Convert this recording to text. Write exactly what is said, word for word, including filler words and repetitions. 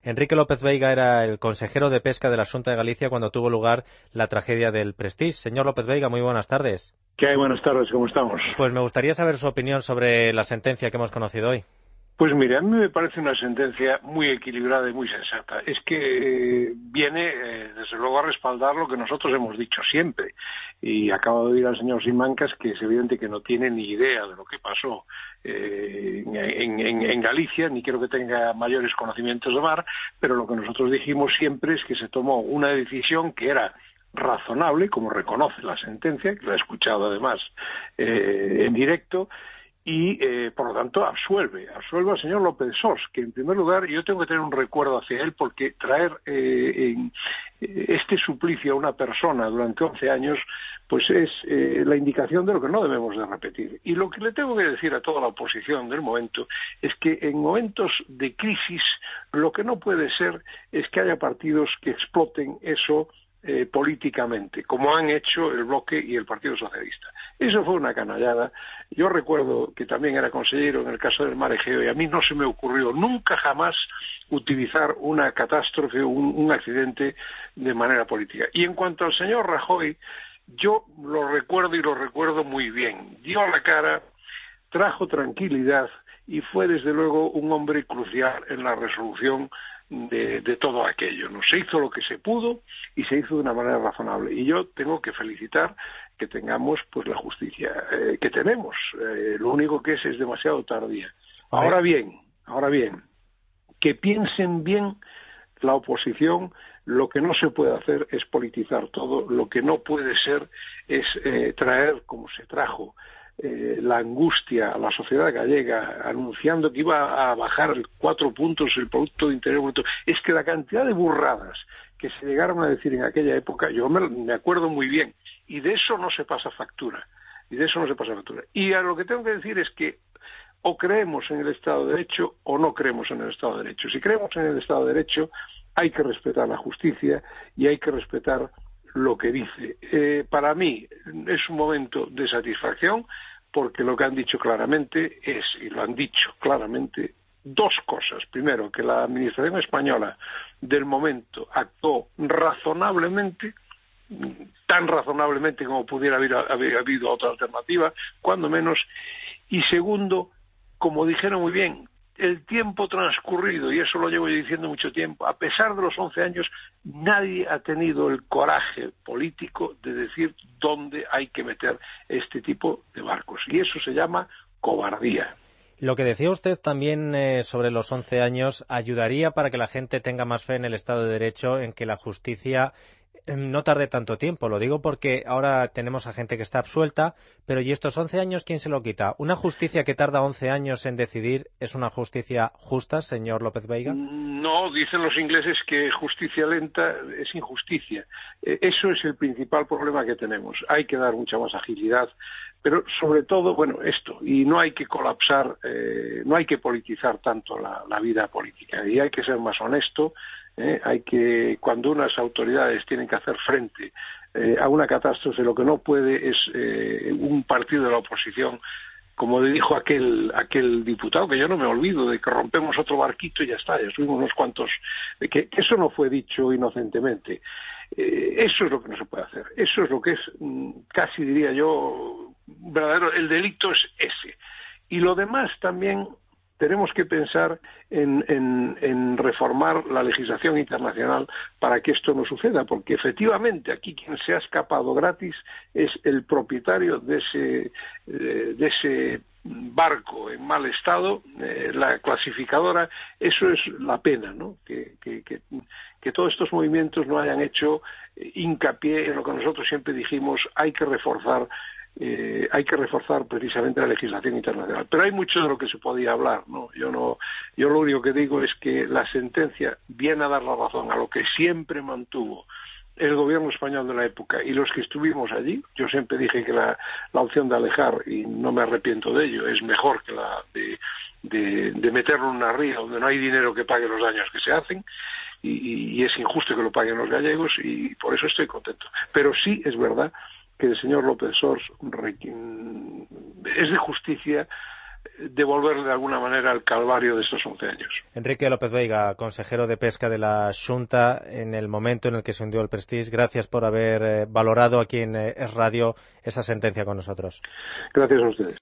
Enrique López Veiga era el consejero de Pesca de la Xunta de Galicia cuando tuvo lugar la tragedia del Prestige. Señor López Veiga, muy buenas tardes. ¿Qué hay? Buenas tardes, ¿cómo estamos? Pues me gustaría saber su opinión sobre la sentencia que hemos conocido hoy. Pues mire, a mí me parece una sentencia muy equilibrada y muy sensata. Es que eh, viene, eh, desde luego, a respaldar lo que nosotros hemos dicho siempre. Y acabo de oír al señor Simancas que es evidente que no tiene ni idea de lo que pasó eh, en, en, en Galicia, ni creo que tenga mayores conocimientos de mar, pero lo que nosotros dijimos siempre es que se tomó una decisión que era razonable, como reconoce la sentencia, que la he escuchado además eh, en directo, y eh, por lo tanto absuelve, absuelve al señor López Sors, que en primer lugar yo tengo que tener un recuerdo hacia él porque traer eh, en, eh, este suplicio a una persona durante once años pues es eh, la indicación de lo que no debemos de repetir. Y lo que le tengo que decir a toda la oposición del momento es que en momentos de crisis lo que no puede ser es que haya partidos que exploten eso Eh, políticamente, como han hecho el Bloque y el Partido Socialista. Eso fue una canallada. Yo recuerdo que también era consejero en el caso del Mar Egeo y a mí no se me ocurrió nunca jamás utilizar una catástrofe o un, un accidente de manera política. Y en cuanto al señor Rajoy, yo lo recuerdo y lo recuerdo muy bien. Dio la cara, trajo tranquilidad y fue desde luego un hombre crucial en la resolución De, de todo aquello, ¿no? Se hizo lo que se pudo y se hizo de una manera razonable. Y yo tengo que felicitar que tengamos pues la justicia eh, que tenemos. Eh, lo único que es es demasiado tardía. Ahora bien, ahora bien, que piensen bien la oposición. Lo que no se puede hacer es politizar todo. Lo que no puede ser es eh, traer, como se trajo, Eh, la angustia a la sociedad gallega anunciando que iba a bajar cuatro puntos el Producto Interior Bruto. Es que la cantidad de burradas que se llegaron a decir en aquella época, yo me, me acuerdo muy bien, y de eso no se pasa factura, y de eso no se pasa factura. Y a lo que tengo que decir es que o creemos en el Estado de Derecho o no creemos en el Estado de Derecho. Si creemos en el Estado de Derecho hay que respetar la justicia y hay que respetar lo que dice. Eh, para mí es un momento de satisfacción porque lo que han dicho claramente es, y lo han dicho claramente, dos cosas. Primero, que la administración española del momento actuó razonablemente, tan razonablemente como pudiera haber, haber habido otra alternativa, cuando menos. Y segundo, como dijeron muy bien, el tiempo transcurrido, y eso lo llevo diciendo mucho tiempo, a pesar de los once años, nadie ha tenido el coraje político de decir dónde hay que meter este tipo de barcos. Y eso se llama cobardía. Lo que decía usted también eh, sobre los once años ayudaría para que la gente tenga más fe en el Estado de Derecho, en que la justicia no tarde tanto tiempo. Lo digo porque ahora tenemos a gente que está absuelta, pero ¿y estos once años quién se lo quita? ¿Una justicia que tarda once años en decidir es una justicia justa, señor López Veiga? No, dicen los ingleses que justicia lenta es injusticia. Eh, eso es el principal problema que tenemos. Hay que dar mucha más agilidad, pero sobre todo, bueno, esto, y no hay que colapsar, eh, no hay que politizar tanto la, la vida política, y hay que ser más honesto. Eh, hay que, cuando unas autoridades tienen que hacer frente eh, a una catástrofe, lo que no puede es eh, un partido de la oposición, como dijo aquel aquel diputado, que yo no me olvido, de que rompemos otro barquito y ya está, ya subimos unos cuantos, que, que eso no fue dicho inocentemente. Eh, eso es lo que no se puede hacer, eso es lo que es, casi diría yo, verdadero, el delito es ese. Y lo demás también tenemos que pensar en, en, en reformar la legislación internacional para que esto no suceda, porque efectivamente aquí quien se ha escapado gratis es el propietario de ese, de ese barco en mal estado, eh, la clasificadora. Eso es la pena, ¿no? Que, que, que, que todos estos movimientos no hayan hecho hincapié en lo que nosotros siempre dijimos, hay que reforzar Eh, hay que reforzar precisamente la legislación internacional. Pero hay mucho de lo que se podía hablar, ¿no? Yo no, yo lo único que digo es que la sentencia viene a dar la razón a lo que siempre mantuvo el gobierno español de la época y los que estuvimos allí. Yo siempre dije que la, la opción de alejar, y no me arrepiento de ello, es mejor que la de, de, de meterlo en una ría donde no hay dinero que pague los daños que se hacen, y, y es injusto que lo paguen los gallegos, y por eso estoy contento. Pero sí es verdad que el señor López Sors es de justicia devolverle de alguna manera el calvario de estos once años. Enrique López Veiga, consejero de Pesca de la Xunta, en el momento en el que se hundió el Prestige, gracias por haber eh, valorado aquí en eh, Es Radio esa sentencia con nosotros. Gracias a ustedes.